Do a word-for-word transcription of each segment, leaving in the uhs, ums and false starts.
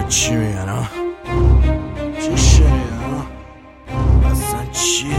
چی میگن ها؟ چی شنیدن ها؟ اصلا چیه؟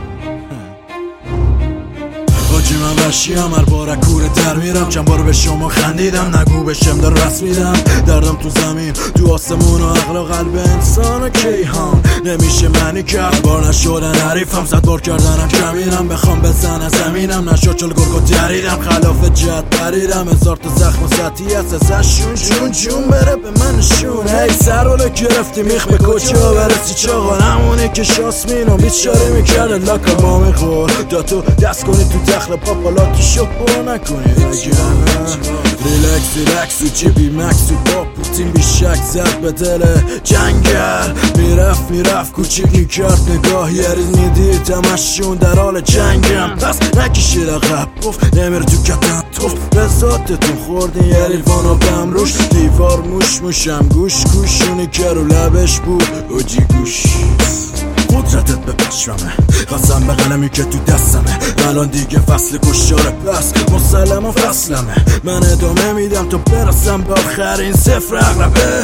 حاجی من وشیم هر بار کوره در میرم، چند بار به شما خندیدم نگو بشم در رسم میدم. دردم تو زمین تو آسمون و عقل و قلب انسان و کیهان نمیشه منی کرد. بار نشدن حریفم صد بار کردنم کمینم، بخوام بزنم زمینم نشد چل گرگو دریدم. خلاف جد پریدم هزار تا زخم و سطحی هست ازش شون جون جون بره به من شون. هی سرولو گرفتی میخ به کجا برسی چاقا نمونی که شاسمینو بیچاره میکرده لاکا ما میخور دا تو دست کنی تو دخل پاپالا تو شک برو نکنی وگرنه ریلکس ریلکس و جیبی مکس و با پوتین بیشک زد به دل جنگل. میرفت میرفت کوچیک میکرد نگاه یه ریز میدید همشون در حال جنگم. پس نکشید عقب گفت نمیره تو کتن توف به ذاتتون خوردین یه ریوانو بم روش دیوار موش موشم گوش گوشونی که رو لبش بود اوجی گوش. قدرتت به پشممه قسم به قلمی که تو دستمه. الان دیگه فصل کشاره پس مسلما فصلمه. من ادامه میدم تا برسم به آخرین صفر اقربه.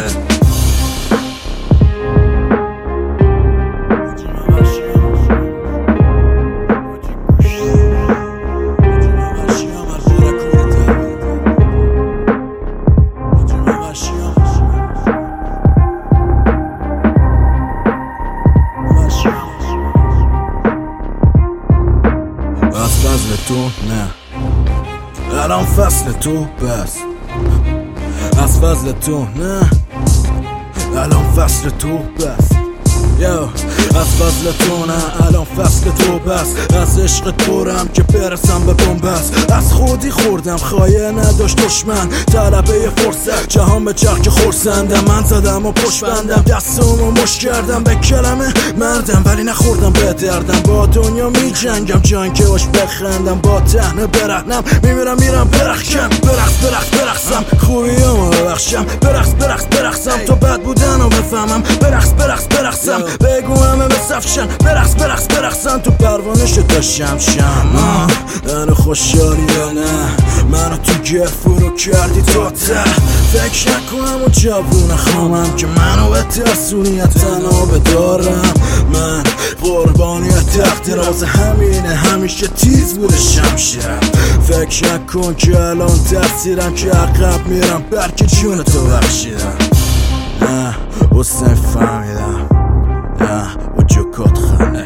فصل تو نه الان فصل تو بس از فصل تو نه الان فصل تو بس یو از فصل تو نه الان فصل تو بس. از عشق پرم که برسم به بنبست. از خودی خوردم خایه نداشت دشمن طلبه فرصت جهان به چرخ خورسندم. من زدم و پشت بندم دستمو مش کردم به کلمه مردم ولی نخوردم به دردم. با دنیا می جنگم جان که باش بخندم با تهنه برهنم میمیرم میرم برخشم برخص برخص برخصم خوبیامو ببخشم برخص برخص برخصم تا بد بودن رو بفهمم برخص برخص برخصم بگو همه بسفشن برخص برخص برخصن تو پروانش داشتم شم. منو خوشحالی یا نه منو تو گر فرو کردی تا ته. فکر نکنم و جوون خامم که منو به ترسونیت تنها بدارم. من قربانی تقدیرات همینه همیشه تیز بوده شمشیرم. فکر نکن که الان تاثیرم که عقب میرم بلکه جون تو بخشیدم. نه حسن فهمیدم نه و جکات خنده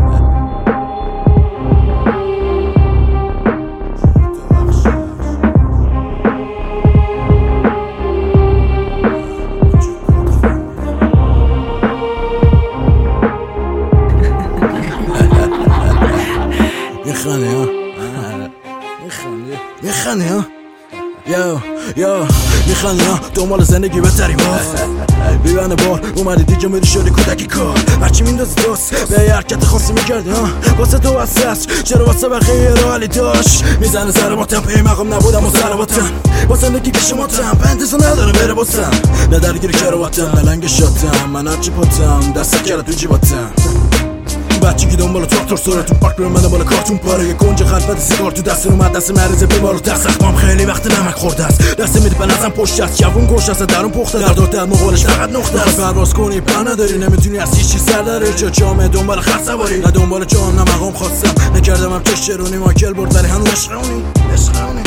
میخنی ها میخنی میخنی ها یو یو میخنی ها دنبال زندگی بهتری باز بیبنه بار اومدی دیگه میری شدی کودکی کار. بچی میندازی دوست به یه حرکت خاصی میکردی ها واسه تو واسه چرا واسه بقیه رو حالی داشت میزنه سر باتم پی مقام نبودم و سر باتم با زندگی که شما تم پنتزو نداره بره باتم نه درگیری کرواتم نه لنگ شاتم من هرچی پاتم دست کرد تو جیباتم. بچه که دنبال تراکتور سوره تو پارک برم منه بالا کارتون پاره یه کنج خلفت سیگار تو دست اومد دست مریض بیمار و دست اخمام خیلی وقت نمک خورده است. دست میدی به نظم پشت است جوون گوش است درون پخته در دور در مقالش فقط نقطه است. پرواز کنی پر نداری نمیتونی از هیچ چیز سر داری چه جامعه دنبال خط سواری نه دنبال جام نه مقام خواستم نکردم هم چشرونی ماکل برد ولی هنوز عشقونی عشقونی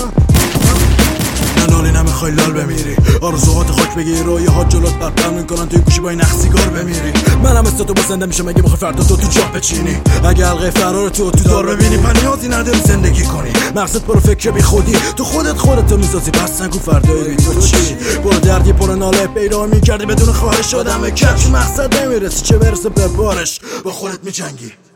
نالی نمیخوای لال بمیری آرزوهات خاک بگیری رویه ها جلوت برپر میکنن توی گوشی با این نخ سیگار بمیری. منم مثل تو بسنده میشم اگه بخوای فردا تو تو جاه بچینی. اگه حلقه فرار تو تو دار ببینی پنیازی نداری زندگی کنی. مقصد برو فکر بی خودی تو خودت خودتو میسازی پس نگو فردای بی تو چی. برو دردی پر ناله پیدا میکردی بدون خواهش آدم کفش مقصد نمیرسی چه برسه به بارش با خودت میجنگی.